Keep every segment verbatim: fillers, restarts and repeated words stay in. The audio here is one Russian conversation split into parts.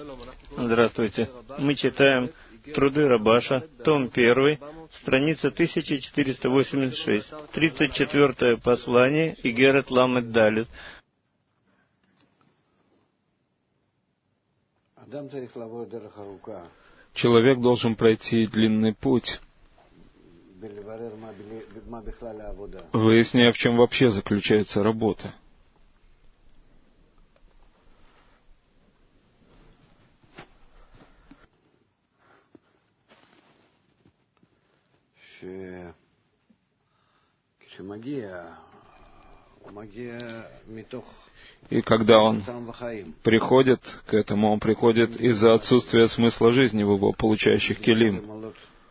Здравствуйте. Мы читаем Труды Рабаша, том первый, страница тысяча четыреста восемьдесят шесть, тридцать четвёртое послание, Игерет Ламед Далет. Человек должен пройти длинный путь, выясняя, в чем вообще заключается работа. И когда он приходит к этому, он приходит из-за отсутствия смысла жизни в его получающих келим,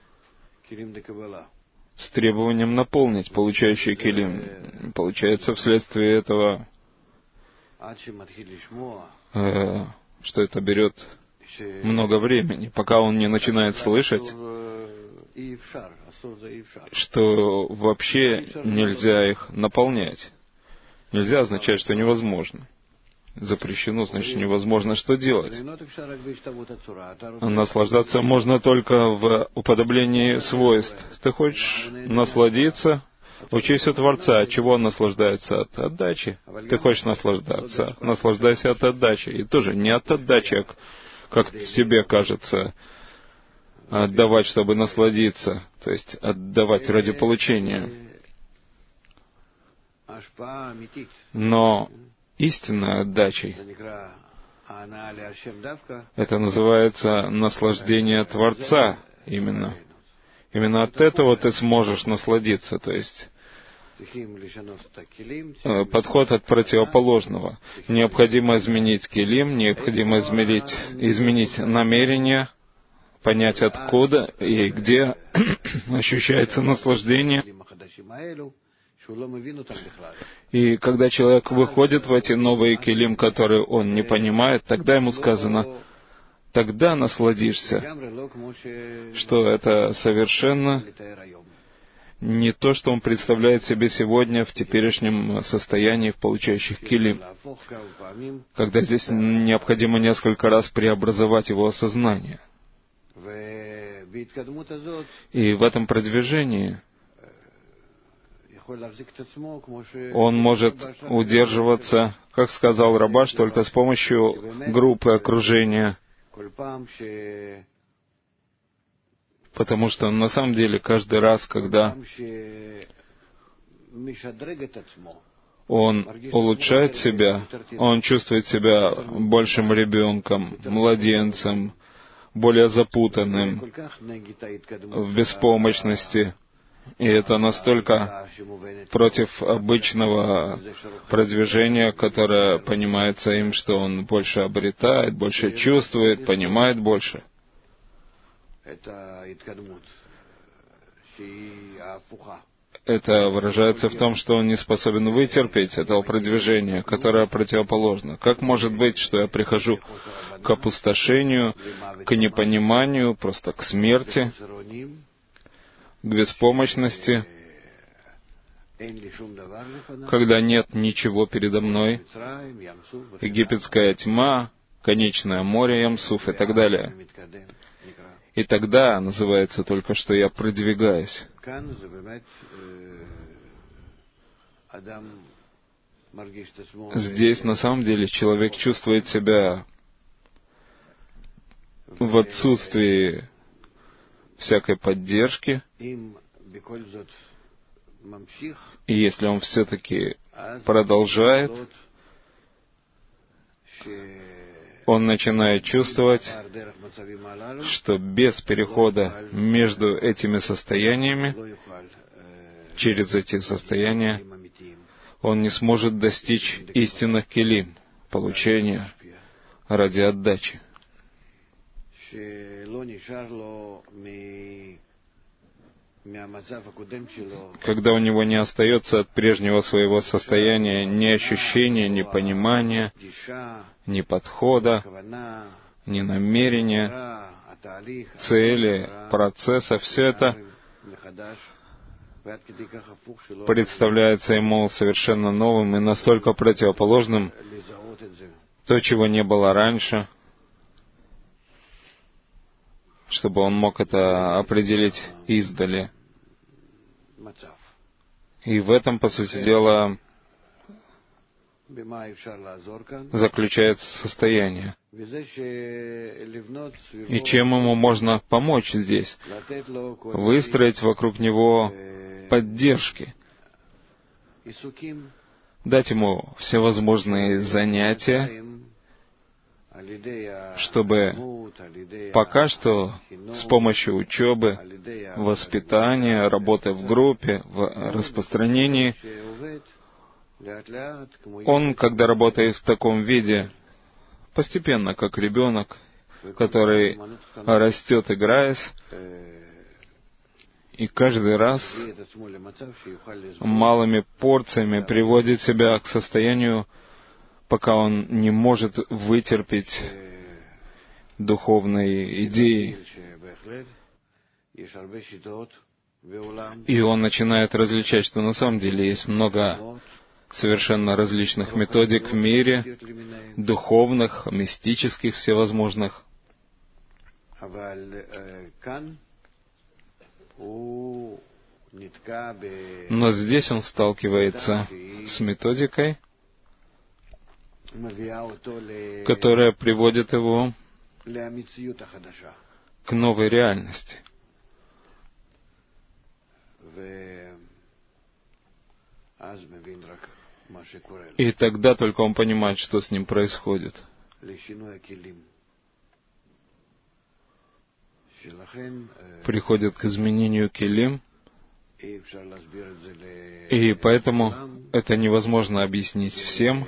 с требованием наполнить получающий келим. Получается, вследствие этого, э, что это берет много времени, пока он не начинает слышать, что вообще нельзя их наполнять. Нельзя означать, что невозможно. Запрещено, значит, невозможно что делать. Наслаждаться можно только в уподоблении свойств. Ты хочешь насладиться? Учись у Творца. От чего он наслаждается? От отдачи. Ты хочешь наслаждаться? Наслаждайся от отдачи. И тоже не от отдачи, как тебе кажется, отдавать, чтобы насладиться, то есть отдавать ради получения. Но истинной отдачей это называется наслаждение Творца именно. Именно от этого ты сможешь насладиться, то есть подход от противоположного. Необходимо изменить келим, необходимо изменить, изменить намерение, понять, откуда и где ощущается наслаждение. И когда человек выходит в эти новые келим, которые он не понимает, тогда ему сказано, тогда насладишься, что это совершенно не то, что он представляет себе сегодня в теперешнем состоянии, в получающих келим, когда здесь необходимо несколько раз преобразовать его сознание. И в этом продвижении он может удерживаться, как сказал Рабаш, только с помощью группы окружения. Потому что на самом деле каждый раз, когда он улучшает себя, он чувствует себя большим ребенком, младенцем, более запутанным, в беспомощности. И это настолько против обычного продвижения, которое понимается им, что он больше обретает, больше чувствует, понимает больше. Это выражается в том, что он не способен вытерпеть этого продвижения, которое противоположно. Как может быть, что я прихожу к опустошению, к непониманию, просто к смерти, к беспомощности, когда нет ничего передо мной, египетская тьма, конечное море Ямсуф и так далее. И тогда называется только, что я продвигаюсь. Здесь на самом деле человек чувствует себя в отсутствии всякой поддержки, и если он все-таки продолжает, он начинает чувствовать, что без перехода между этими состояниями, через эти состояния, он не сможет достичь истинных келим, получения ради отдачи. Когда у него не остается от прежнего своего состояния ни ощущения, ни понимания, ни подхода, ни намерения, цели, процесса, все это представляется ему совершенно новым и настолько противоположным, то, чего не было раньше, чтобы он мог это определить издали. И в этом, по сути дела, заключается состояние. И чем ему можно помочь здесь? Выстроить вокруг него поддержки, дать ему всевозможные занятия, чтобы пока что с помощью учебы, воспитания, работы в группе, в распространении, он, когда работает в таком виде, постепенно, как ребенок, который растет, играясь, и каждый раз малыми порциями приводит себя к состоянию, пока он не может вытерпеть духовной идеи. И он начинает различать, что на самом деле есть много совершенно различных методик в мире, духовных, мистических, всевозможных. Но здесь он сталкивается с методикой, которая приводит его к новой реальности. И тогда только он понимает, что с ним происходит. Приходит к изменению келим, и поэтому это невозможно объяснить всем.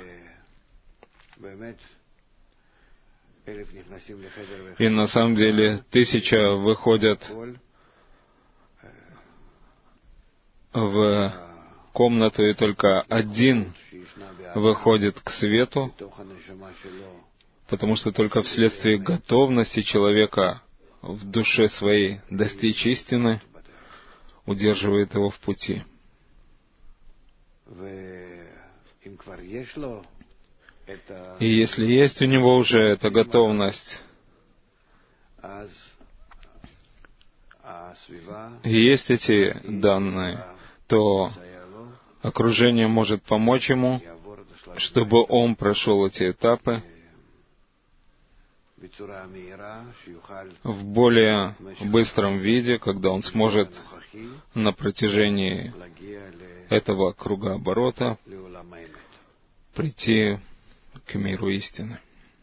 И на самом деле тысяча выходят в комнату, и только один выходит к свету, потому что только вследствие готовности человека в душе своей достичь истины удерживает его в пути. И если есть у него уже эта готовность, и есть эти данные, то окружение может помочь ему, чтобы он прошел эти этапы в более быстром виде, когда он сможет на протяжении этого кругооборота прийти к миру истины.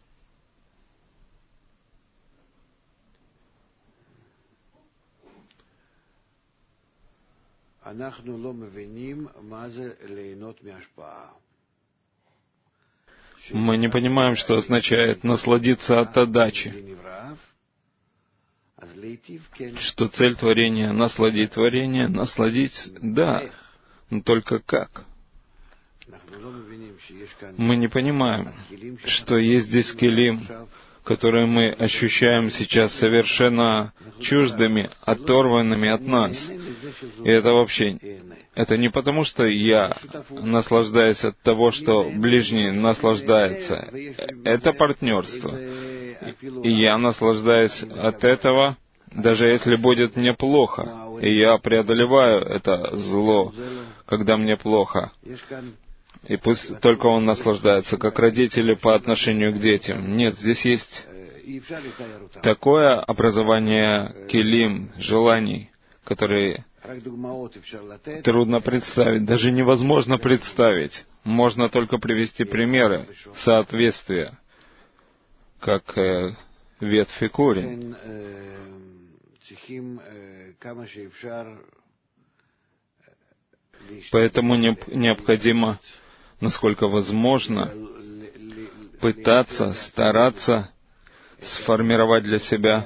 Мы не понимаем, что означает насладиться от отдачи, что цель творения — насладить творение, насладить, да, но только как? Мы не понимаем, что есть здесь келим, которые мы ощущаем сейчас совершенно чуждыми, оторванными от нас. И это вообще, это не потому, что я наслаждаюсь от того, что ближний наслаждается. Это партнерство. И я наслаждаюсь от этого, даже если будет мне плохо. И я преодолеваю это зло, когда мне плохо. И пусть только он наслаждается, как родители по отношению к детям. Нет, здесь есть такое образование келим, желаний, которые трудно представить, даже невозможно представить. Можно только привести примеры соответствия, как э, ветвь и корень. Поэтому необходимо, насколько возможно, пытаться, стараться сформировать для себя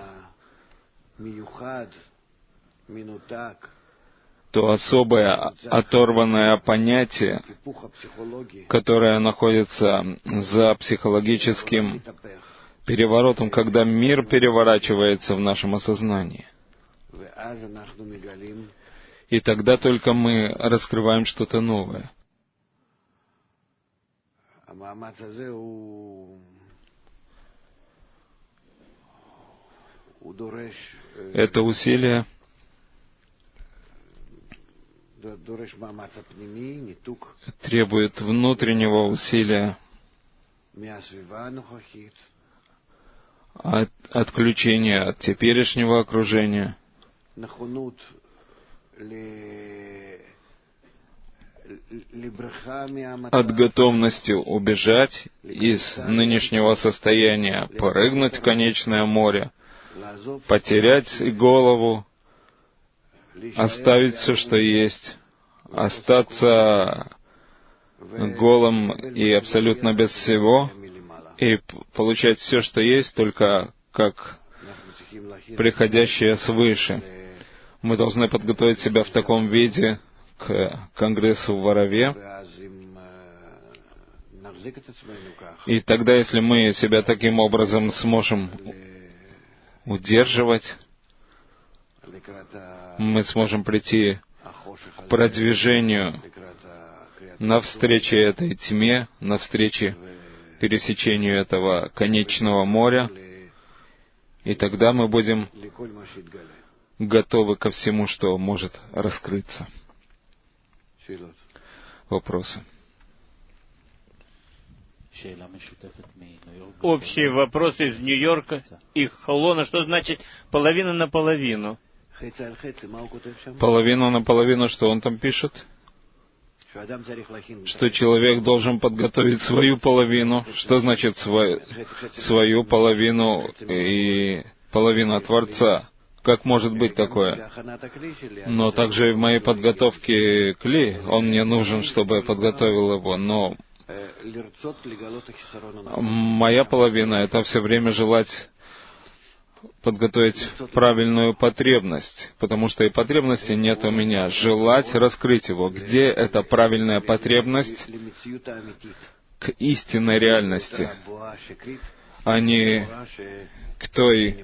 то особое оторванное понятие, которое находится за психологическим переворотом, когда мир переворачивается в нашем осознании. И тогда только мы раскрываем что-то новое. это усилие требует внутреннего усилия, от отключения от теперешнего окружения, от готовности убежать из нынешнего состояния, порыгнуть в конечное море, потерять голову, оставить все, что есть, остаться голым и абсолютно без всего, и получать все, что есть, только как приходящее свыше. Мы должны подготовить себя в таком виде к Конгрессу в Ораве. И тогда, если мы себя таким образом сможем удерживать, мы сможем прийти к продвижению навстречу этой тьме, навстречу пересечению этого конечного моря, и тогда мы будем готовы ко всему, что может раскрыться. Вопросы? Общий вопрос из Нью-Йорка и Холона. Что значит половина на половину? Половина на половину, что он там пишет? Что человек должен подготовить свою половину. Что значит свой, свою половину и половина Творца? Как может быть такое? Но также и в моей подготовке кли, он мне нужен, чтобы я подготовил его, но моя половина — это все время желать подготовить правильную потребность, потому что и потребности нет у меня. Желать раскрыть его. Где эта правильная потребность? К истинной реальности, а не к той,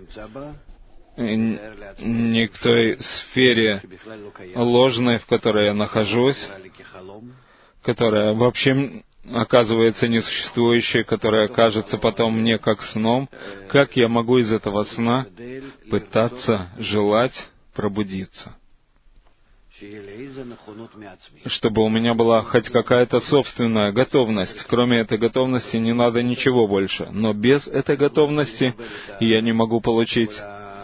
не к той сфере ложной, в которой я нахожусь, которая вообще оказывается несуществующей, которая кажется потом мне как сном. Как я могу из этого сна пытаться желать пробудиться? Чтобы у меня была хоть какая-то собственная готовность. Кроме этой готовности не надо ничего больше. Но без этой готовности я не могу получить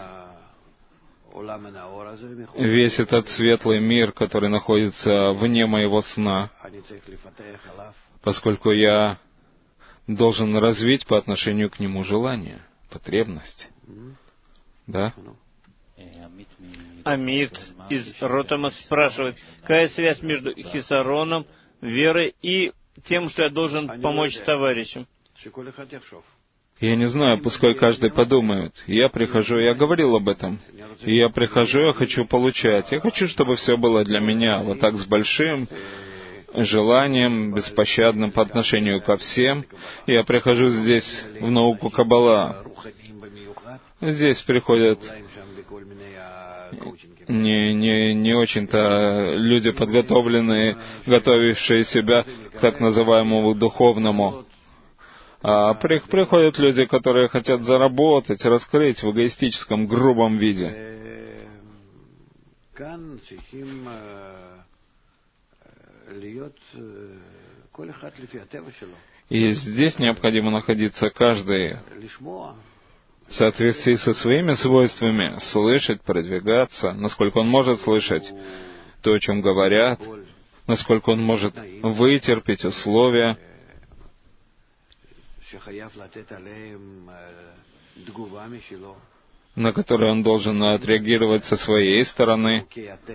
весь этот светлый мир, который находится вне моего сна, поскольку я должен развить по отношению к нему желание, потребность. Да? Амит из Ротама спрашивает, какая связь между хисароном, верой и тем, что я должен помочь товарищам? Я не знаю, пускай каждый подумает. Я прихожу, я говорил об этом. И я прихожу, я хочу получать. Я хочу, чтобы все было для меня вот так с большим желанием, беспощадным по отношению ко всем. Я прихожу здесь в науку Каббала. Здесь приходят не, не, не очень-то люди подготовленные, готовившие себя к так называемому духовному. А при, приходят люди, которые хотят заработать, раскрыть в эгоистическом, грубом виде. И здесь необходимо находиться каждый в соответствии со своими свойствами, слышать, продвигаться, насколько он может слышать то, о чем говорят, насколько он может вытерпеть условия, на которые он должен отреагировать со своей стороны,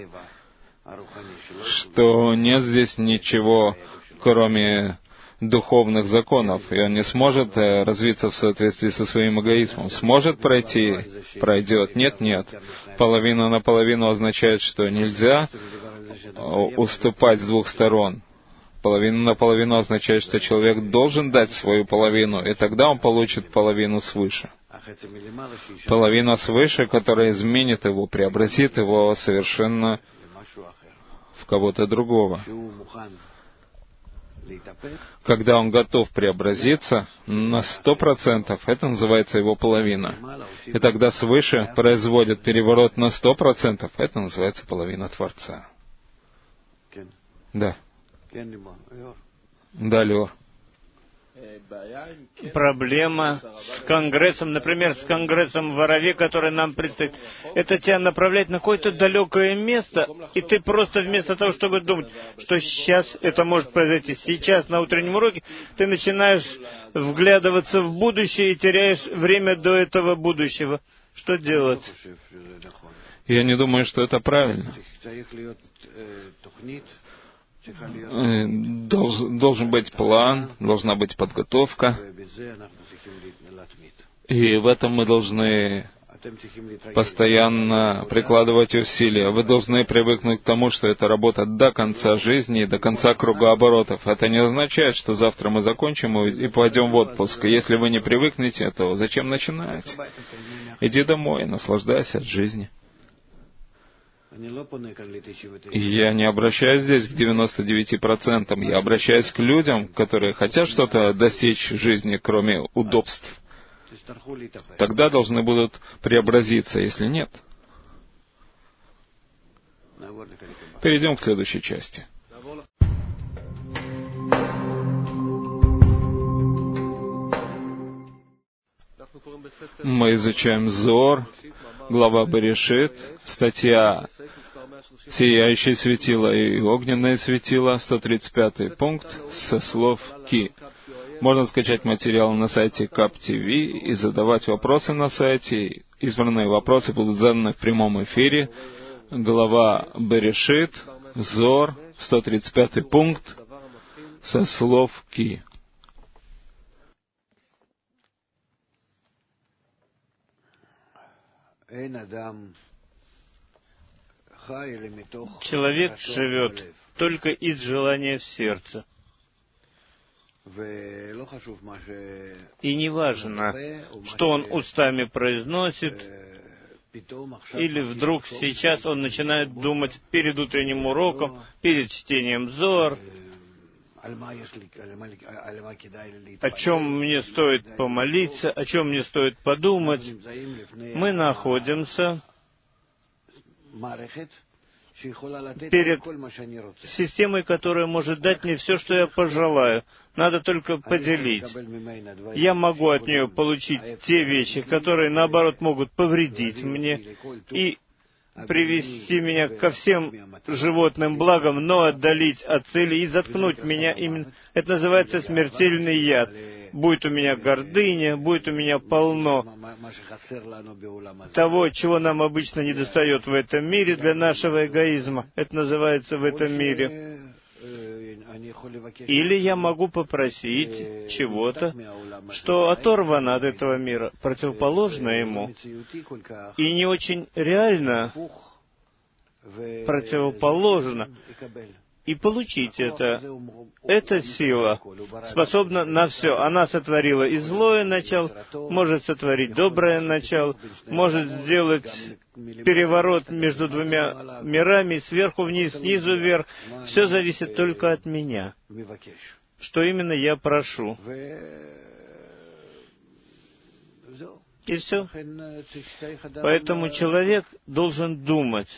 что нет здесь ничего, кроме духовных законов, и он не сможет развиться в соответствии со своим эгоизмом. Сможет пройти? Пройдет. Нет, нет. Половина на половину означает, что нельзя уступать с двух сторон. Половина на половину означает, что человек должен дать свою половину, и тогда он получит половину свыше. Половина свыше, которая изменит его, преобразит его совершенно в кого-то другого. Когда он готов преобразиться на сто процентов, это называется его половина. И тогда свыше производит переворот на сто процентов, это называется половина Творца. Да. Да, Леор. Проблема с Конгрессом, например, с Конгрессом в Араве, который нам предстоит, это тебя направляет на какое-то далекое место, и ты просто вместо того, чтобы думать, что сейчас это может произойти, сейчас на утреннем уроке, ты начинаешь вглядываться в будущее и теряешь время до этого будущего. Что делать? Я не думаю, что это правильно. Долж, должен быть план, должна быть подготовка. И в этом мы должны постоянно прикладывать усилия. Вы должны привыкнуть к тому, что это работа до конца жизни, до конца круга оборотов. Это не означает, что завтра мы закончим и пойдем в отпуск. Если вы не привыкнете, то зачем начинать? Иди домой, наслаждайся от жизни. Я не обращаюсь здесь к девяноста девяти процентам, я обращаюсь к людям, которые хотят что-то достичь в жизни, кроме удобств. Тогда должны будут преобразиться, если нет. Перейдем к следующей части. Мы изучаем Зоар, глава Берешит, статья «Сияющее светило и огненное светило», сто тридцать пятый пункт, со слов Ки. Можно скачать материал на сайте кап ти ви и задавать вопросы на сайте. Избранные вопросы будут заданы в прямом эфире. Глава Берешит, Зоар, сто тридцать пятый пункт, со слов Ки. Человек живет только из желания в сердце. И не важно, что он устами произносит, или вдруг сейчас он начинает думать перед утренним уроком, перед чтением Зоар, о чем мне стоит помолиться, о чем мне стоит подумать. Мы находимся перед системой, которая может дать мне все, что я пожелаю. Надо только поделить. Я могу от нее получить те вещи, которые, наоборот, могут повредить мне и привести меня ко всем животным благам, но отдалить от цели и заткнуть меня именно. Это называется смертельный яд. Будет у меня гордыня, будет у меня полно того, чего нам обычно недостает в этом мире для нашего эгоизма. Это называется в этом мире. Или я могу попросить чего-то, что оторвано от этого мира, противоположно ему, и не очень реально противоположно, и получить это. Эта сила способна на все. Она сотворила и злое начало, может сотворить доброе начало, может сделать переворот между двумя мирами, сверху вниз, снизу вверх. Все зависит только от меня. Что именно я прошу. И все. Поэтому человек должен думать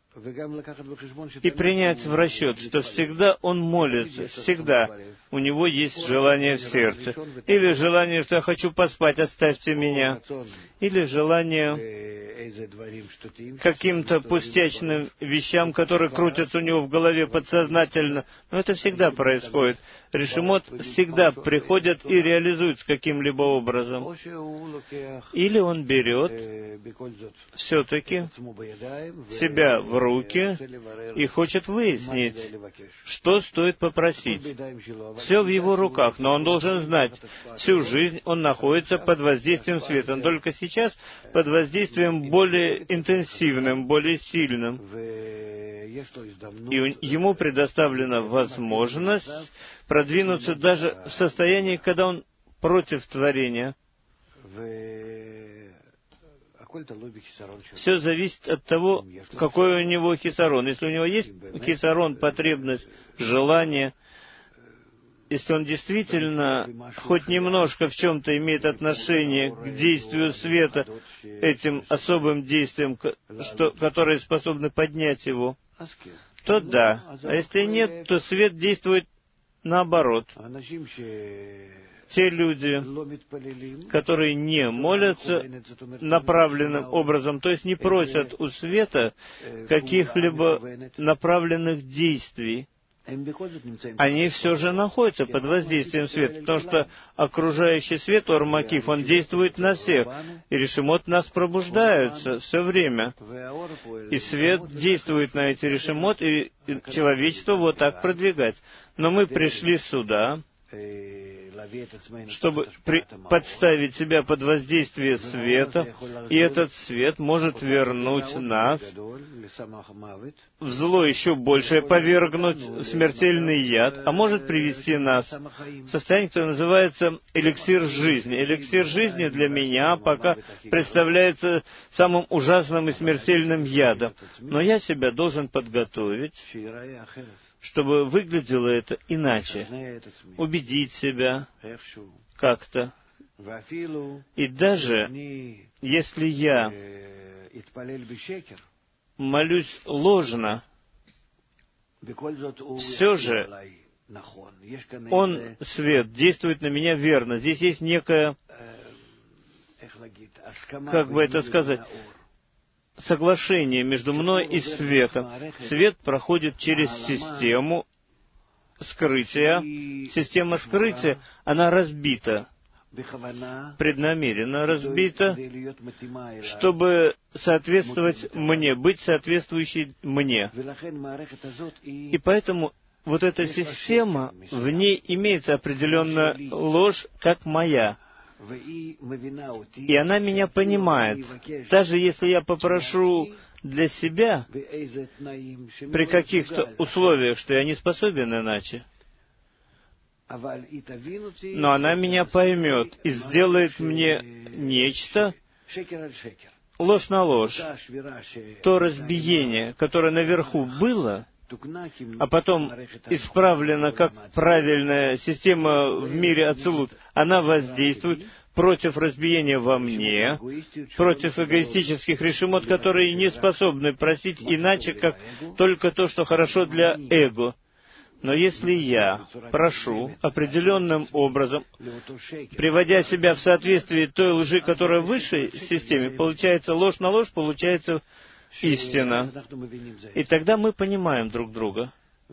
и принять в расчет, что всегда он молится, всегда у него есть желание в сердце. Или желание, что я хочу поспать, оставьте меня. Или желание каким-то пустячным вещам, которые крутятся у него в голове подсознательно. Но это всегда происходит. Решимот всегда приходят и реализуются каким-либо образом. Или он берет все-таки себя в руки и хочет выяснить, что стоит попросить. Все в его руках, но он должен знать, всю жизнь он находится под воздействием света. Он только сейчас под воздействием более интенсивным, более сильным. И ему предоставлена возможность продвинуться даже в состоянии, когда он против творения. Все зависит от того, какой у него хисарон. Если у него есть хисарон, потребность, желание, если он действительно хоть немножко в чем-то имеет отношение к действию света, этим особым действием, что, которые способны поднять его, то да. А если нет, то свет действует наоборот. Те люди, которые не молятся направленным образом, то есть не просят у света каких-либо направленных действий, они все же находятся под воздействием света, потому что окружающий свет, Ор-Макиф, он действует на всех, и решимот нас пробуждаются все время. И свет действует на эти решимот, и человечество вот так продвигать. Но мы пришли сюда, чтобы при, подставить себя под воздействие света, и этот свет может вернуть нас в зло еще большее, повергнуть в смертельный яд, а может привести нас в состояние, которое называется эликсир жизни. Эликсир жизни для меня пока представляется самым ужасным и смертельным ядом. Но я себя должен подготовить, чтобы выглядело это иначе, убедить себя как-то. И даже если я молюсь ложно, все же он, свет, действует на меня верно. Здесь есть некое, как бы это сказать, соглашение между мной и светом. Свет проходит через систему скрытия. Система скрытия, она разбита, преднамеренно разбита, чтобы соответствовать мне, быть соответствующей мне. И поэтому вот эта система, в ней имеется определенная ложь, как моя. И она меня понимает. Даже если я попрошу для себя при каких-то условиях, что я не способен иначе, но она меня поймет и сделает мне нечто, ложь на ложь. То разбиение, которое наверху было, а потом исправлена как правильная система в мире Ацилут, она воздействует против разбиения во мне, против эгоистических решимот, которые не способны просить иначе, как только то, что хорошо для эго. Но если я прошу определенным образом, приводя себя в соответствие той лжи, которая в высшей системе, получается ложь на ложь, получается истина. И тогда мы понимаем друг друга,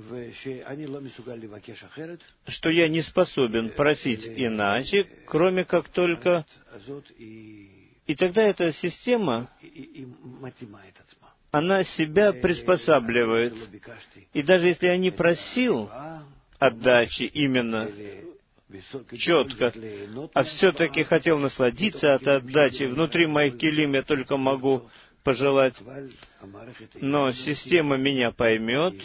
что я не способен просить иначе, кроме как только... И тогда эта система, она себя приспосабливает. И даже если я не просил отдачи именно четко, а все-таки хотел насладиться от отдачи, внутри моих килим я только могу пожелать, но система меня поймет,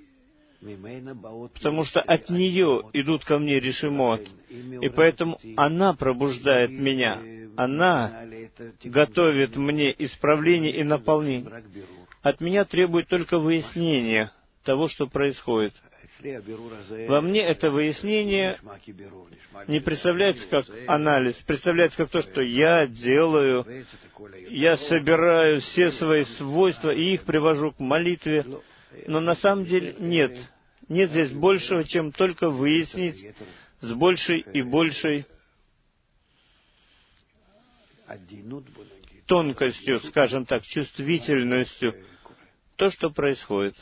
потому что от нее идут ко мне решимот, и поэтому она пробуждает меня, она готовит мне исправление и наполнение. От меня требует только выяснения того, что происходит. Во мне это выяснение не представляется как анализ, представляется как то, что я делаю, я собираю все свои свойства и их привожу к молитве, но на самом деле нет. Нет здесь большего, чем только выяснить с большей и большей тонкостью, скажем так, чувствительностью, то, что происходит.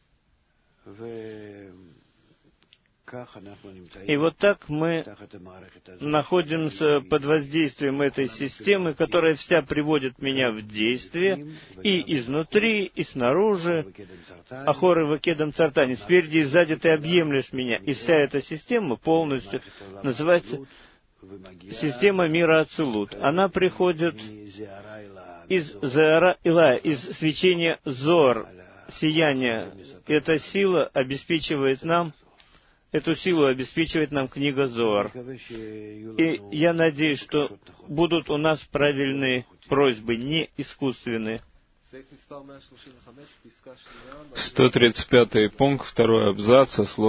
И вот так мы находимся под воздействием этой системы, которая вся приводит меня в действие, и изнутри, и снаружи. Ахор и Вакедом Цартани, спереди и сзади ты объемлешь меня. И вся эта система полностью называется система мира Ацилут. Она приходит из Зеара Илая, из свечения Зор, сияния. Эта сила обеспечивает нам Эту силу обеспечивает нам книга Зоар. И я надеюсь, что будут у нас правильные просьбы, не искусственные. сто тридцать пятый пункт, второй абзац, со слов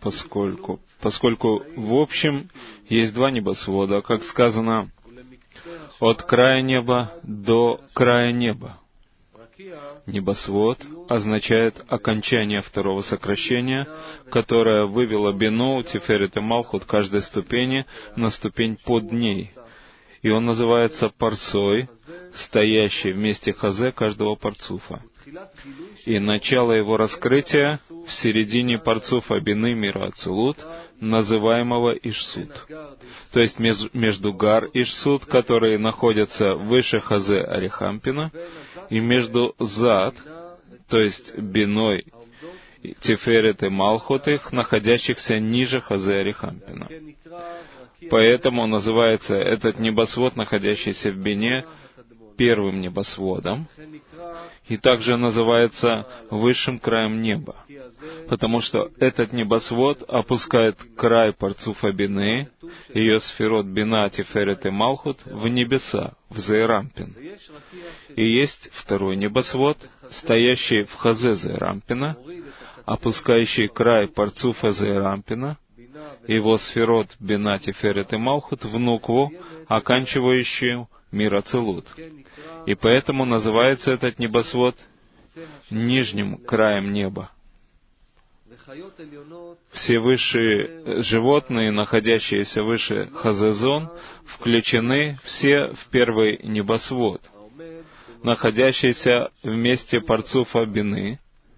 поскольку, поскольку в общем есть два небосвода, как сказано, от края неба до края неба. Небосвод означает окончание второго сокращения, которое вывело Бину, Тиферет и Малхут каждой ступени на ступень под ней. И он называется парсой, стоящий вместе хазе каждого парцуфа. И начало его раскрытия в середине парцуфа Бины мира Ацилут, называемого Ишсут. То есть между Гар и Ишсут, которые находятся выше хазе Арихампина, и между Зад, то есть Биной, Тиферет и Малхут их, находящихся ниже хазе Арихампина. Поэтому называется этот небосвод, находящийся в Бине, первым небосводом, и также называется высшим краем неба, потому что этот небосвод опускает край парцуфа Бины, ее сферот Бина, Тиферет и Малхут, в небеса, в Зеэрампин. И есть второй небосвод, стоящий в хазе Зеэрампина, опускающий край парцуфа Зеэрампина, его сферот Бина, Тиферет и Малхут в нукву, оканчивающую мир Ацилут. И поэтому называется этот небосвод нижним краем неба. Все высшие животные, находящиеся выше Хазезон, включены все в первый небосвод, находящийся в месте парцуфа Бины,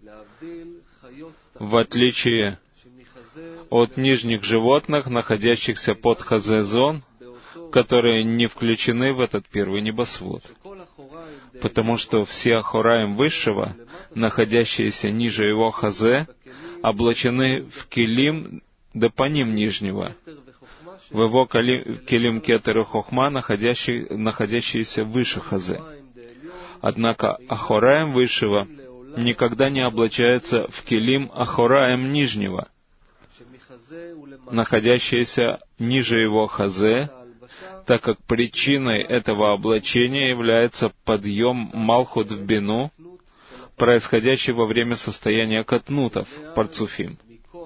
в отличие от нижних животных, находящихся под Хазезон, которые не включены в этот первый небосвод. Потому что все Ахораим Высшего, находящиеся ниже его Хазе, облачены в Келим Депаним Нижнего, в его Келим Кетер и Хохма, находящий, находящиеся выше Хазе. Однако Ахораим Высшего никогда не облачается в Келим Ахораим Нижнего, находящиеся ниже его Хазе, так как причиной этого облачения является подъем Малхут в Бину, происходящий во время состояния катнутов, парцуфим.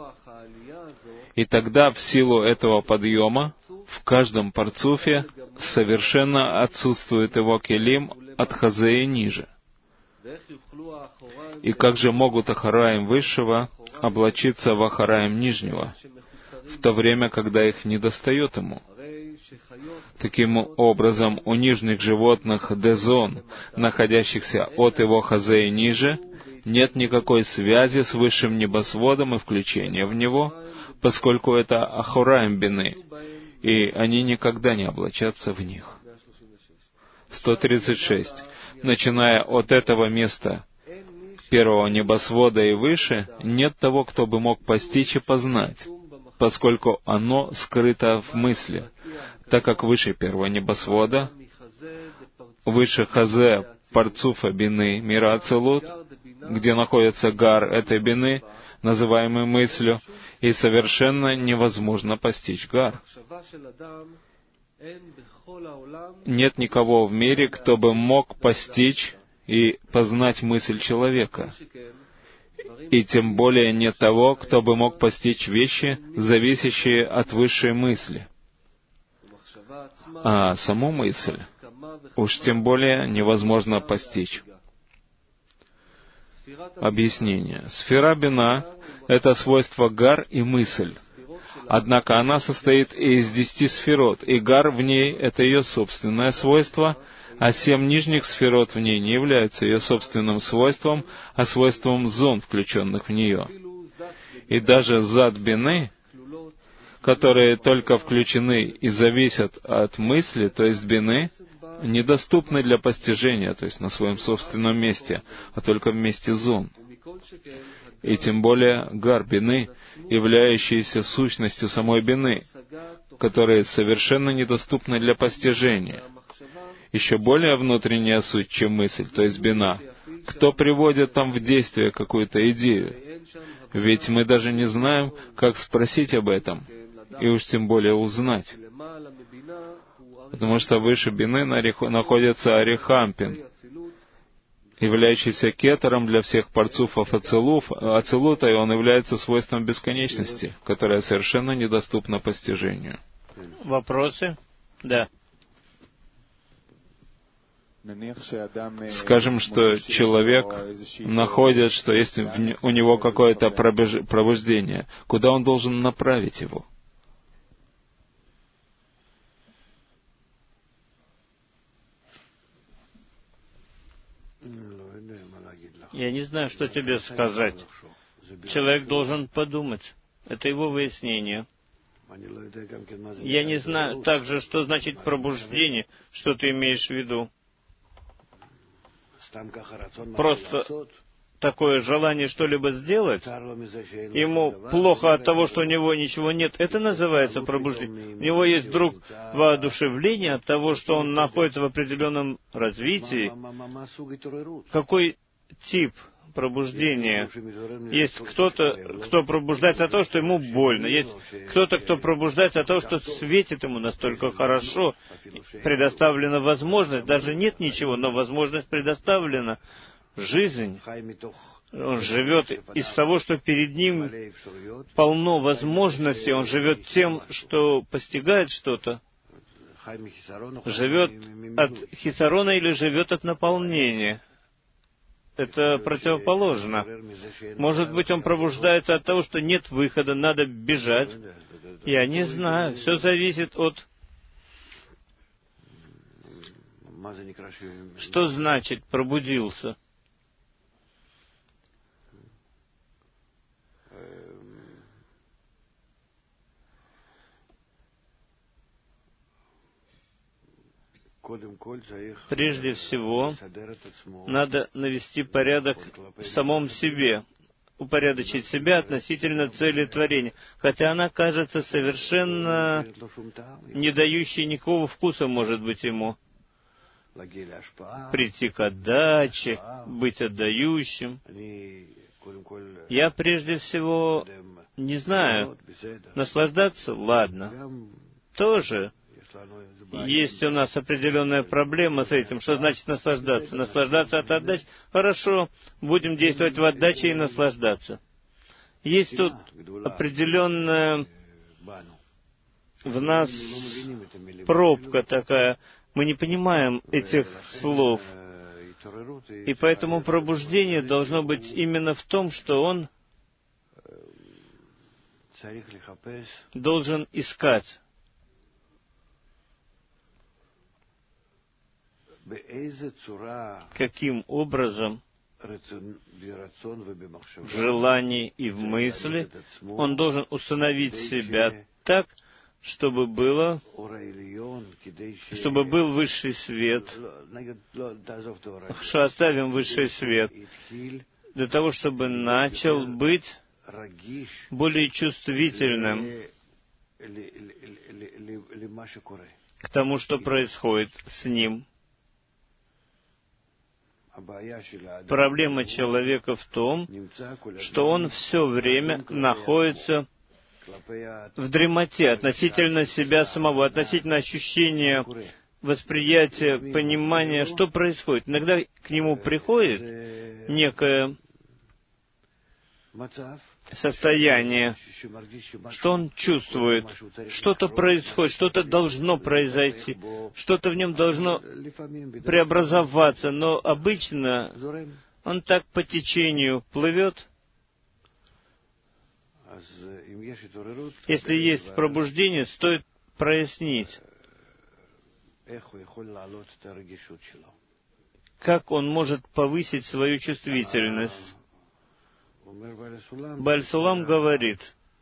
И тогда, в силу этого подъема, в каждом парцуфе совершенно отсутствует его келим от хазе и ниже. И как же могут Ахараим Высшего облачиться в Ахараим Нижнего, в то время, когда их недостает ему? Таким образом, у нижних животных дезон, находящихся от его хазе и ниже, нет никакой связи с высшим небосводом и включения в него, поскольку это Ахораим Бины, и они никогда не облачатся в них. сто тридцать шесть. Начиная от этого места, первого небосвода и выше, нет того, кто бы мог постичь и познать, поскольку оно скрыто в мысли, так как выше первого небосвода, выше хазе парцуфа Бины, мира Ацилут, где находится гар этой Бины, называемый мыслью, и совершенно невозможно постичь гар. Нет никого в мире, кто бы мог постичь и познать мысль человека. И тем более нет того, кто бы мог постичь вещи, зависящие от высшей мысли. А саму мысль уж тем более невозможно постичь. Объяснение. Сфера Бина — это свойство гар и мысль. Однако она состоит из десяти сферот, и гар в ней — это ее собственное свойство, а семь нижних сферот в ней не являются ее собственным свойством, а свойством зон, включенных в нее. И даже зад Бины, которые только включены и зависят от мысли, то есть Бины, недоступны для постижения, то есть на своем собственном месте, а только в месте зон. И тем более гар Бины, являющиеся сущностью самой Бины, которые совершенно недоступны для постижения. Еще более внутренняя суть, чем мысль, то есть Бина. Кто приводит там в действие какую-то идею? Ведь мы даже не знаем, как спросить об этом, и уж тем более узнать. Потому что выше Бины находится Арихампин. являющийся кетером для всех парцуфов ацилуф, ацилута, и он является свойством бесконечности, которое совершенно недоступно постижению. Вопросы? Да. Скажем, что человек находит, что есть у него какое-то пробуждение. Куда он должен направить его? Я не знаю, что тебе сказать. Человек должен подумать. Это его выяснение. Я не знаю также, что значит пробуждение, что ты имеешь в виду. Просто такое желание что-либо сделать, ему плохо от того, что у него ничего нет, это называется пробуждение. У него есть вдруг воодушевление от того, что он находится в определенном развитии. Какой тип пробуждения? Есть кто-то, кто пробуждается от того, что ему больно. Есть кто-то, кто пробуждается от того, что светит ему настолько хорошо. Предоставлена возможность, даже нет ничего, но возможность предоставлена. Жизнь. Он живет из того, что перед ним полно возможностей. Он живет тем, что постигает что-то. Живет от хисарона или живет от наполнения. Это противоположно. Может быть, он пробуждается от того, что нет выхода, надо бежать. Я не знаю. Все зависит от... Что значит пробудился? Прежде всего, надо навести порядок в самом себе, упорядочить себя относительно цели творения, хотя она кажется совершенно не дающей никакого вкуса, может быть, ему. Прийти к отдаче, быть отдающим. Я прежде всего не знаю. Наслаждаться? Ладно. Тоже есть у нас определенная проблема с этим. Что значит наслаждаться? Наслаждаться от отдачи? Хорошо, будем действовать в отдаче и наслаждаться. Есть тут определенная в нас пробка такая. Мы не понимаем этих слов. И поэтому пробуждение должно быть именно в том, что он должен искать. Каким образом в желании и в мысли он должен установить себя так, чтобы было, чтобы был высший свет. Хорошо, оставим высший свет. Для того, чтобы начал быть более чувствительным к тому, что происходит с ним. Проблема человека в том, что он все время находится в дремоте относительно себя самого, относительно ощущения, восприятия, понимания, что происходит. Иногда к нему приходит некое состояние, что он чувствует, что-то происходит, что-то должно произойти, что-то в нем должно преобразоваться, но обычно он так по течению плывет. Если есть пробуждение, стоит прояснить, как он может повысить свою чувствительность. Бааль Сулам говорит,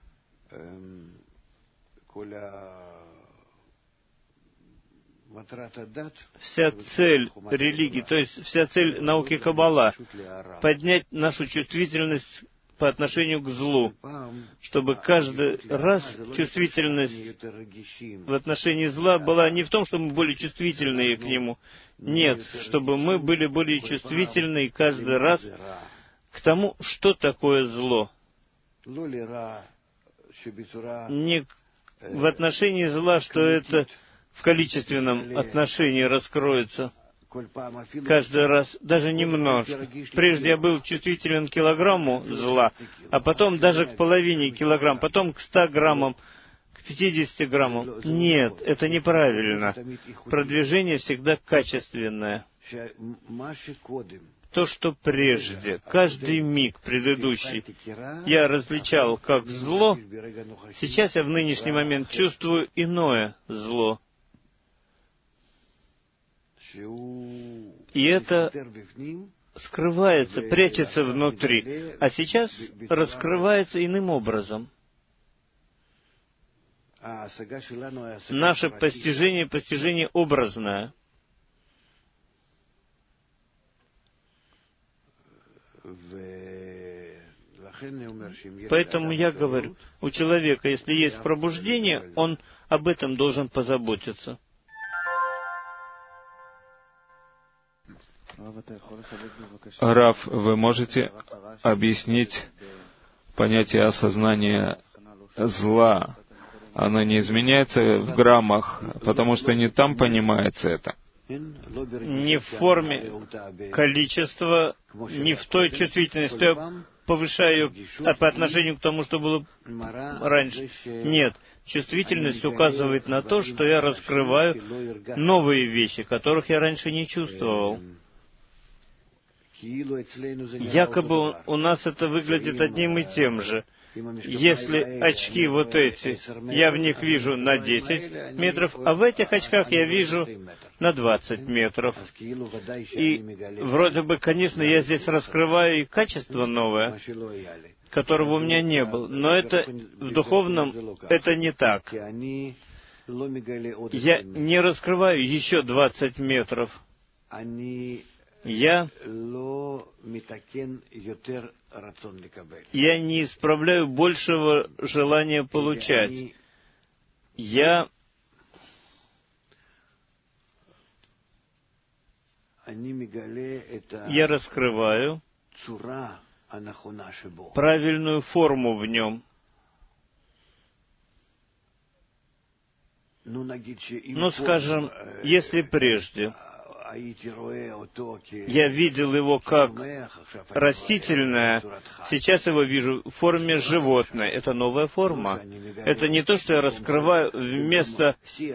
вся цель религии, то есть вся цель науки Каббала, поднять нашу чувствительность по отношению к злу, чтобы каждый раз чувствительность в отношении зла была не в том, чтобы мы были чувствительны к нему, нет, чтобы мы были более чувствительны каждый раз к тому, что такое зло. Не в отношении зла, что это в количественном отношении раскроется, каждый раз, даже немножко. Прежде я был чувствителен к килограмму зла, а потом даже к половине килограмма, потом к ста граммам, к пятидесяти граммам. Нет, это неправильно. Продвижение всегда качественное. То, что прежде, каждый миг предыдущий, я различал как зло, сейчас я в нынешний момент чувствую иное зло. И это скрывается, прячется внутри, а сейчас раскрывается иным образом. Наше постижение, постижение образное. Поэтому я говорю, у человека, если есть пробуждение, он об этом должен позаботиться. Рав, вы можете объяснить понятие осознания зла? Оно не изменяется в граммах, потому что не там понимается это. Не в форме количества, не в той чувствительности, я повышаю ее по отношению к тому, что было раньше. Нет, чувствительность указывает на то, что я раскрываю новые вещи, которых я раньше не чувствовал. Якобы у нас это выглядит одним и тем же. Если очки вот эти, я в них вижу на десять метров, а в этих очках я вижу на двадцать метров. И вроде бы, конечно, я здесь раскрываю и качество новое, которого у меня не было. Но это в духовном это не так. Я не раскрываю еще двадцать метров. Я, я не исправляю большего желания получать. Я, я раскрываю правильную форму в нем. Ну, скажем, если прежде я видел его как растительное, сейчас его вижу в форме животной. Это новая форма. Это не то, что я раскрываю вместо,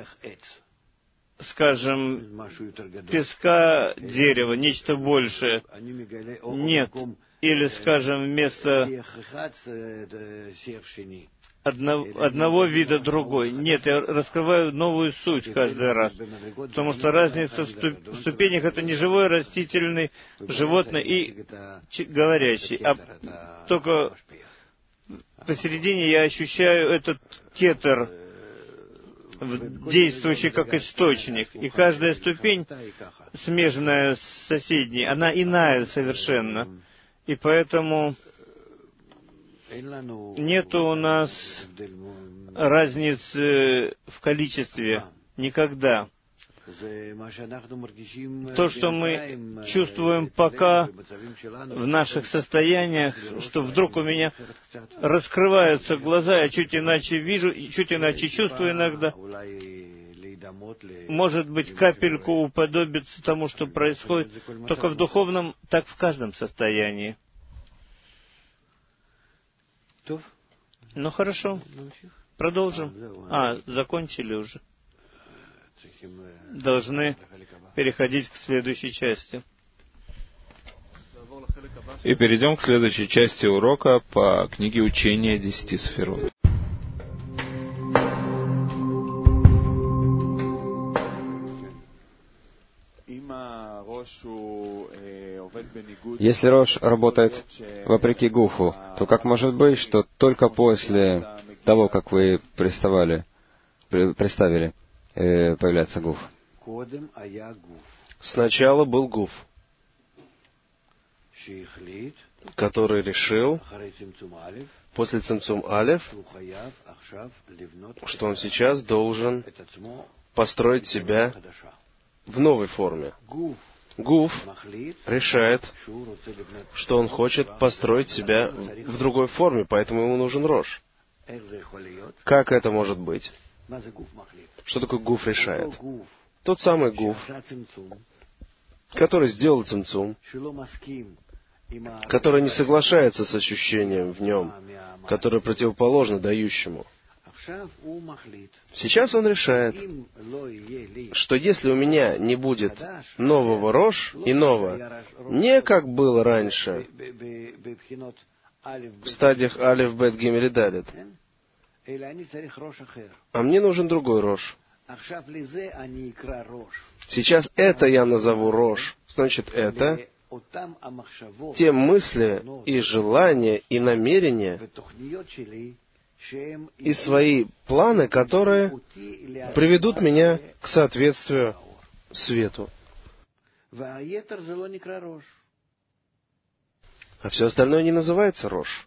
скажем, песка, дерева, нечто большее. Нет. Или, скажем, вместо Одно, одного вида другой. Нет, я раскрываю новую суть каждый раз. Потому что разница в, ступ, в ступенях — это не живой, растительный, животное и говорящий. А только посередине я ощущаю этот кетер, действующий как источник. И каждая ступень, смежная с соседней, она иная совершенно. И поэтому нет у нас разницы в количестве никогда. То, что мы чувствуем пока в наших состояниях, что вдруг у меня раскрываются глаза, я чуть иначе вижу, и чуть иначе чувствую иногда. Может быть, капельку уподобиться тому, что происходит, только в духовном, так в каждом состоянии. Ну, хорошо. Продолжим. А, закончили уже. Должны переходить к следующей части. И перейдем к следующей части урока по книге «Учение десяти сферот». Если Рош работает вопреки Гуфу, то как может быть, что только после того, как вы представали, представили, появляется Гуф? Сначала был Гуф, который решил после Цимцум Алеф, что он сейчас должен построить себя в новой форме. Гуф решает, что он хочет построить себя в другой форме, поэтому ему нужен Рош. Как это может быть? Что такое Гуф решает? Тот самый Гуф, который сделал цимцум, который не соглашается с ощущением в нем, которое противоположно дающему. Сейчас он решает, что если у меня не будет нового рош, иного, не как было раньше, в стадиях алиф, бет, гимель и далит, а мне нужен другой рош. Сейчас это я назову рош. Значит, это те мысли и желания и намерения и свои планы, которые приведут меня к соответствию свету. А все остальное не называется рош.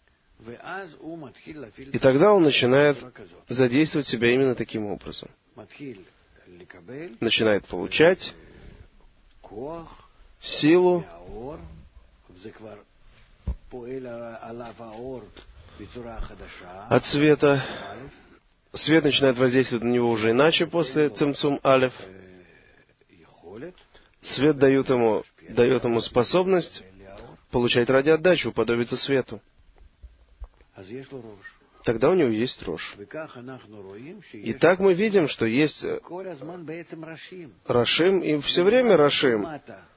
И тогда он начинает задействовать себя именно таким образом. Начинает получать силу, от света. Свет начинает воздействовать на него уже иначе после цимцум алиф. Свет дает ему, дает ему способность получать ради отдачи, уподобиться свету. Тогда у него есть рош. И так мы видим, что есть рашим, и все время рашим.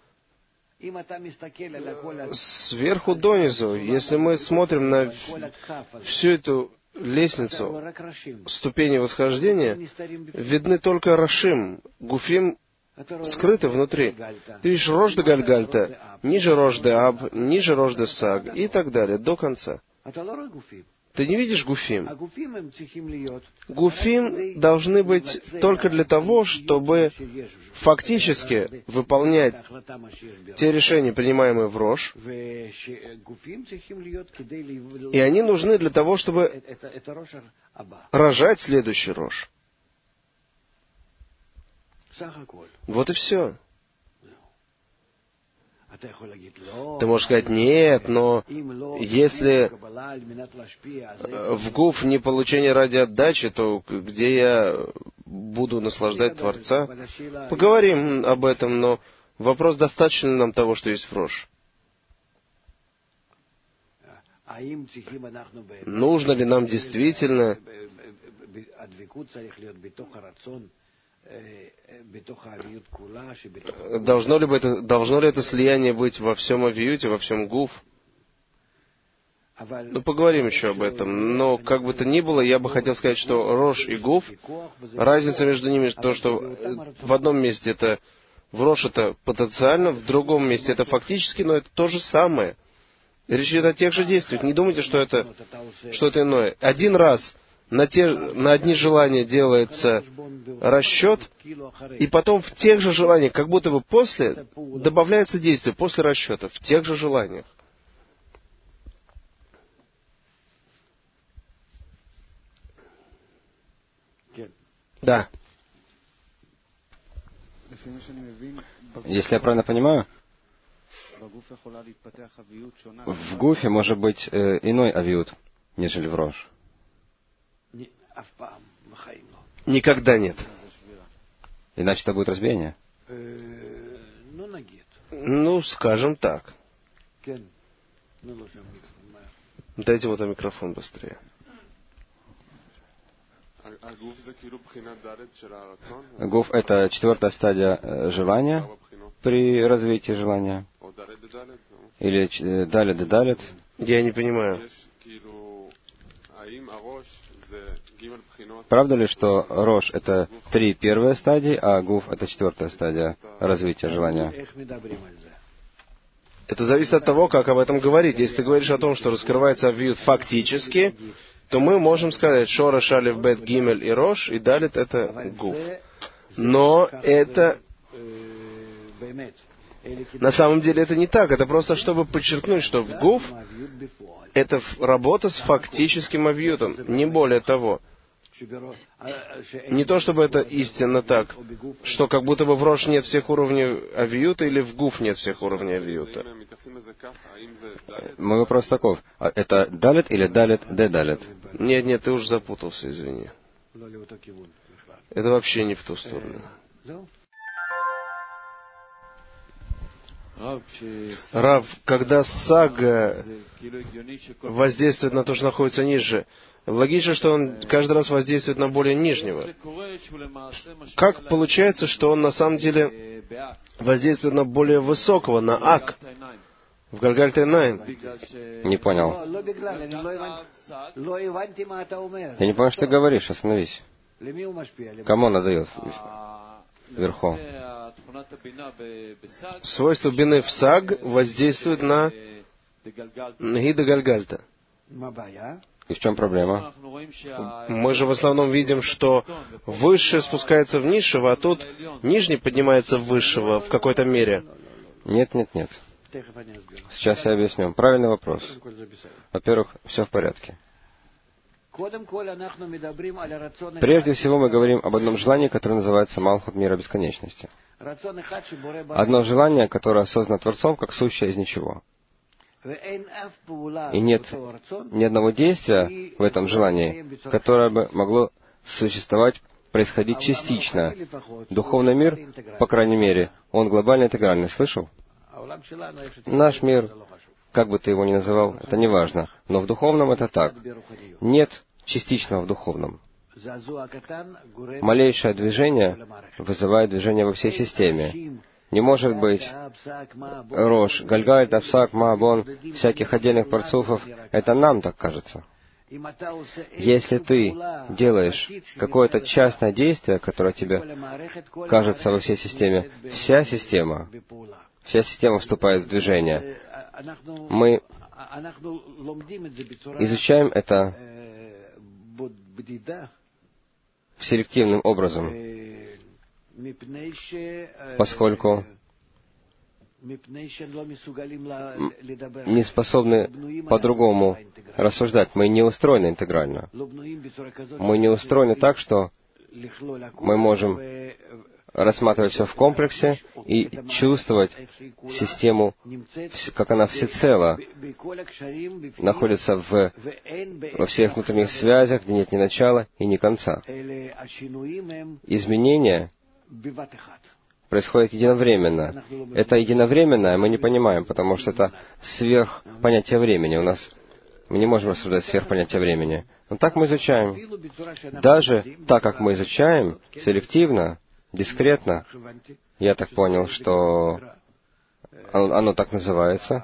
Сверху донизу, если мы смотрим на всю эту лестницу, ступени восхождения, видны только рашим, гуфим скрыты внутри. Ты видишь рош де гальгальта, ниже рош де аб, ниже рош де саг и так далее, до конца. Ты не видишь гуфим. Гуфим должны быть только для того, чтобы фактически выполнять те решения, принимаемые в рош. И они нужны для того, чтобы рожать следующий рош. Вот и все. Ты можешь сказать, нет, но если в гуф не получение ради отдачи, то где я буду наслаждать Творца? Поговорим об этом, но вопрос, достаточно ли нам того, что есть в рош? Нужно ли нам действительно Должно ли, это, должно ли это слияние быть во всем авиюте, во всем гуф? Ну, поговорим еще об этом. Но, как бы то ни было, я бы хотел сказать, что рош и гуф, разница между ними, то, что в одном месте это, в рош это потенциально, в другом месте это фактически, но это то же самое. Речь идет о тех же действиях. Не думайте, что это что-то иное. Один раз на, те, на одни желания делается расчет, и потом в тех же желаниях, как будто бы после, добавляется действие, после расчета, в тех же желаниях. Да. Если я правильно понимаю, в гуфе может быть э, иной авиют, нежели в рош. Никогда нет. Иначе это будет разбиение? Ну, скажем так. Дайте вот микрофон быстрее. Гуф — это четвертая стадия желания при развитии желания? Или далит де далит? Я не понимаю. Правда ли, что рош — это три первые стадии, а гуф — это четвертая стадия развития желания? Это зависит от того, как об этом говорить. Если ты говоришь о том, что раскрывается авиют фактически, то мы можем сказать шореш, алиф, бет, гимель и рош, и далит — это гуф. Но это... На самом деле это не так. Это просто чтобы подчеркнуть, что в гуф это работа с фактическим авиютом, не более того. Не то, чтобы это истинно так, что как будто бы в рош нет всех уровней авиюта или в гуф нет всех уровней авиюта. Мой вопрос таков. Это далит или далит де далит? Нет, нет, ты уже запутался, извини. Это вообще не в ту сторону. Рав, когда сага воздействует на то, что находится ниже, логично, что он каждый раз воздействует на более нижнего. Как получается, что он на самом деле воздействует на более высокого, на Ак, в Гальгальта Эйнаим? Не понял. Я не понял, что ты говоришь, остановись. Кому он отдает вверху? Свойство бины в саг воздействует на Гида Гальгальта. И в чем проблема? Мы же в основном видим, что высшее спускается в низшего, а тут нижний поднимается в высшего в какой-то мере. Нет, нет, нет. Сейчас я объясню. Правильный вопрос. Во-первых, все в порядке. Прежде всего мы говорим об одном желании, которое называется Малхут мира бесконечности. Одно желание, которое создано Творцом, как сущее из ничего. И нет ни одного действия в этом желании, которое бы могло существовать, происходить частично. Духовный мир, по крайней мере, он глобально интегральный. Слышал? Наш мир, как бы ты его ни называл, это не важно. Но в духовном это так. Нет частичного в духовном. Малейшее движение вызывает движение во всей системе. Не может быть Рош, Гальгальт, Апсак, Маабон, всяких отдельных парцуфов. Это нам так кажется. Если ты делаешь какое-то частное действие, которое тебе кажется во всей системе, вся система, вся система вступает в движение. Мы изучаем это селективным образом, поскольку не способны по-другому рассуждать. Мы не устроены интегрально. Мы не устроены так, что мы можем рассматривать все в комплексе и чувствовать систему, как она всецело находится в, во всех внутренних связях, где нет ни начала и ни конца. Изменения происходит единовременно. Это единовременное мы не понимаем, потому что это сверх понятия времени. У нас мы не можем рассуждать сверх понятия времени. Но так мы изучаем. Даже так, как мы изучаем, селективно, дискретно, я так понял, что оно так называется,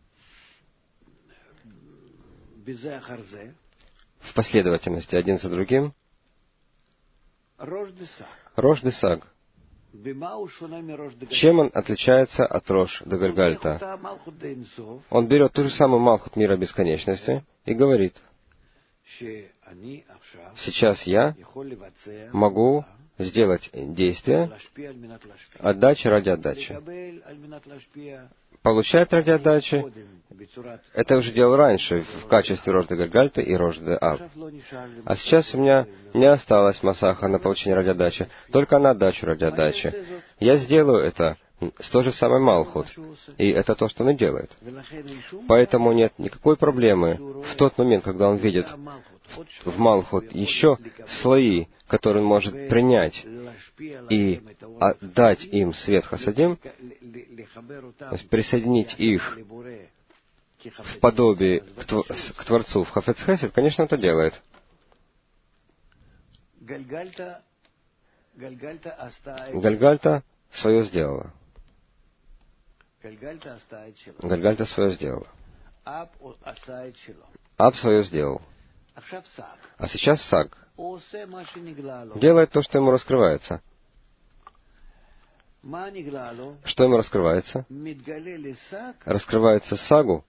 в последовательности, один за другим, Рош де Саг. Чем он отличается от Рош де Гальгальта? Он берет ту же самую Малхут мира бесконечности и говорит: сейчас я могу сделать действие, отдача ради отдачи. Получать ради отдачи, это я уже делал раньше в качестве Рош де Гальгальта и Рош де Аб. А сейчас у меня не осталось масаха на получение ради отдачи, только на отдачу ради отдачи. Я сделаю это с той же самой Малхут, и это то, что он и делает. Поэтому нет никакой проблемы в тот момент, когда он видит в Малхут еще слои, которые он может принять и отдать им свет Хасадим, то есть присоединить их в подобие к, тв- к Творцу в Хафец Хесед, конечно, это делает. Гальгальта свое сделала. Гальгальта свое сделала. Аб свое сделал. А сейчас Саг делает то, что ему раскрывается. Что ему раскрывается? Раскрывается Сагу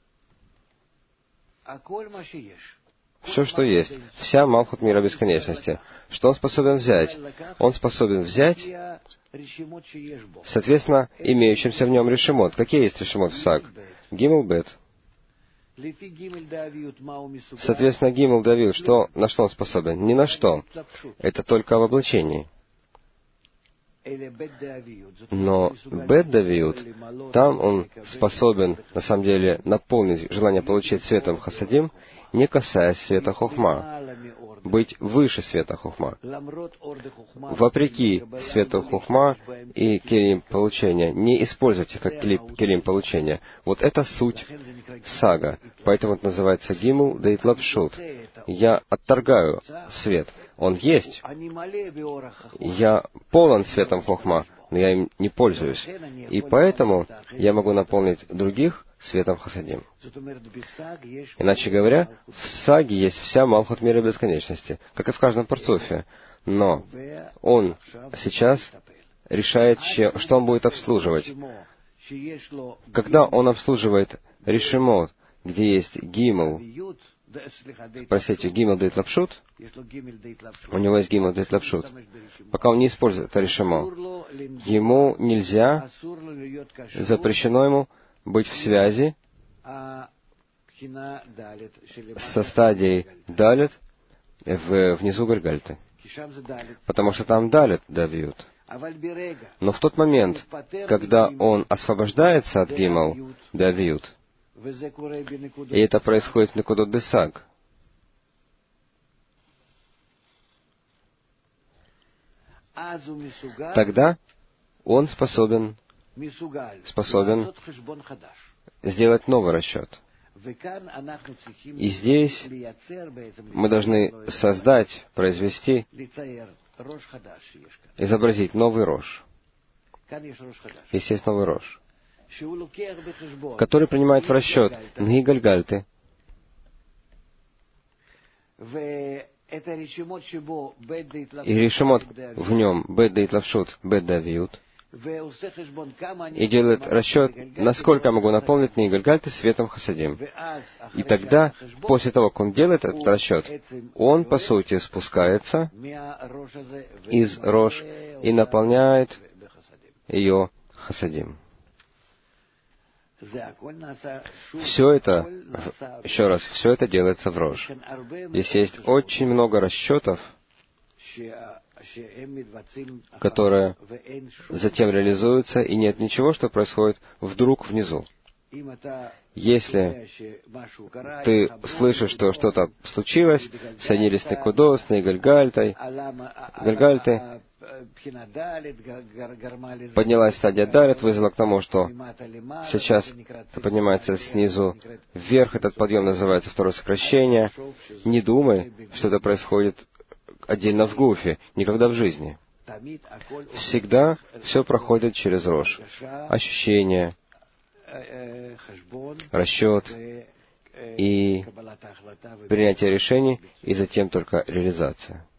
все, что есть, вся Малхут мира бесконечности. Что он способен взять? Он способен взять, соответственно, имеющимся в нем решимот. Какие есть решимот в Саг? Гимл Бет. Соответственно, Гимл Давид, что, на что он способен? Ни на что. Это только в облачении. Но Бет Давид, там он способен, на самом деле, наполнить желание получить светом Хасадим, не касаясь света Хохма. быть выше света хохма. Вопреки свету хохма и келим получения, не используйте как келим получения. Вот это суть сага. Поэтому это называется гимл дейт лапшут. Я отторгаю свет. Он есть. Я полон светом хохма, но я им не пользуюсь. И поэтому я могу наполнить других светом хасадим. Иначе говоря, в саге есть вся Малхут мира бесконечности, как и в каждом парцуфе. Но он сейчас решает, что он будет обслуживать. Когда он обслуживает решимот, где есть гимл, простите, гимл дейт лапшут, у него есть гимл дейт лапшут, пока он не использует это решимо, ему нельзя, запрещено ему быть в связи со стадией далит в, внизу Гальгальты. Потому что там далит давьют. Но в тот момент, когда он освобождается от гимал давьют, и это происходит в Некудот Десаг, тогда он способен способен сделать новый расчет. И здесь мы должны создать, произвести, изобразить новый рож. Здесь есть новый рож, который принимает в расчет Нги Гальгальты, и решимот в нем Бет Дейт Лавшут, Бет Давиют, и делает расчет, насколько я могу наполнить Нги Гальгальты светом хасадим. И тогда, после того, как он делает этот расчет, он, по сути, спускается из рож и наполняет ее хасадим. Все это, еще раз, все это делается в рож. Здесь есть очень много расчетов, которые затем реализуются, и нет ничего, что происходит вдруг внизу. Если ты слышишь, что что-то случилось, соединились с Некудот, с Гальгальтой, Гальгальты, поднялась стадия Далит, вызвала к тому, что сейчас это поднимается снизу вверх, этот подъем называется второе сокращение. Не думай, что это происходит отдельно в гуфе, никогда в жизни. Всегда все проходит через рож. Ощущение, расчет и принятие решений, и затем только реализация.